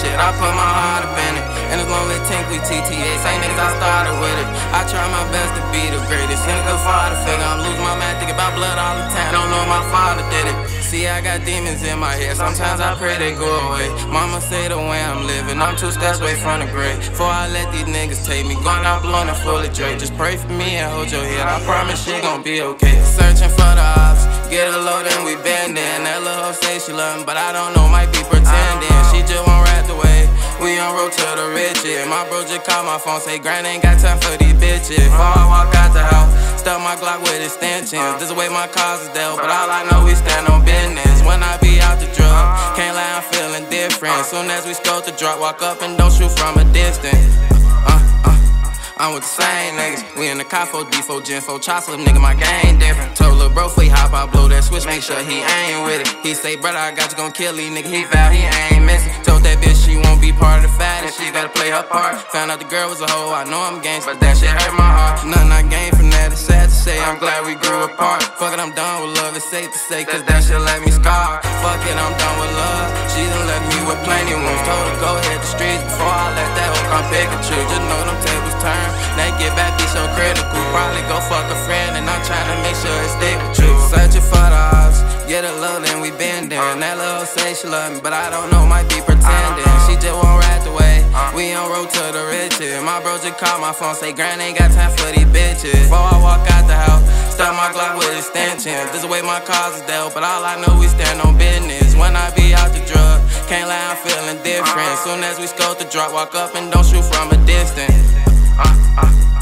shit, I put my heart up in it. And as long as Tink, we TTA, same niggas I started with it. I try my best to be the greatest. In a good father figure, I'm losing my mind, thinking about blood all the time. Don't know if my father did it. See, I got demons in my head, sometimes I pray they go away. Mama say the way I'm living, I'm 2 steps away from the grave. Before I let these niggas take me, going out blowing it full of Drake. Just pray for me and hold your head, I promise shit gon' be okay. Searching for the ops, get a load and we bend in. That little hoe say she love me, but I don't know, might be pretending. She just won't ride the way, we on road to the riches. My bro just called my phone, say grind ain't got time for these bitches. Before I walk out the house, stuff my Glock with extensions. This way my cars is dealt, but all I know we stand on business. When I be out the drug, can't lie, I'm feeling different. Soon as we scope the drop, walk up and don't shoot from a distance. I'm with the same niggas. We in the car 4D4 Gen 4 chop slip, nigga, my game different. Told lil' bro, he hop, I blow that switch, make sure he ain't with it. He say, brother, I got you, gon' kill these nigga, he vow he ain't missing. Told that bitch she won't be part of the fight, and she gotta play her part. Found out the girl was a hoe, I know I'm gangsta, but that shit hurt my heart. Nothing I gained from that, it's sad to say, I'm glad we grew apart. Fuck it, I'm done with love, it's safe to say, cause that shit left me scarred. Fuck it, I'm done with love, she done left me with plenty wounds. Told her go hit the streets before I let that hoe come pick and choose. Just know them tables turn, they get back. Be so critical, probably go fuck a friend, and I'm trying to make sure it stick with you. Searching for the odds, get a load and we been there. And that little say she love me, but I don't know, might be pretending. She just won't ride the way, we on road to the riches. My bro just called my phone, say grind ain't got time for these bitches. Before I walk out the house, start my Glock with extensions. This way my cars is dealt, but all I know we stand on business. When I be out the drug, can't lie, I'm feeling different. Soon as we scope the drop, walk up and don't shoot from a distance.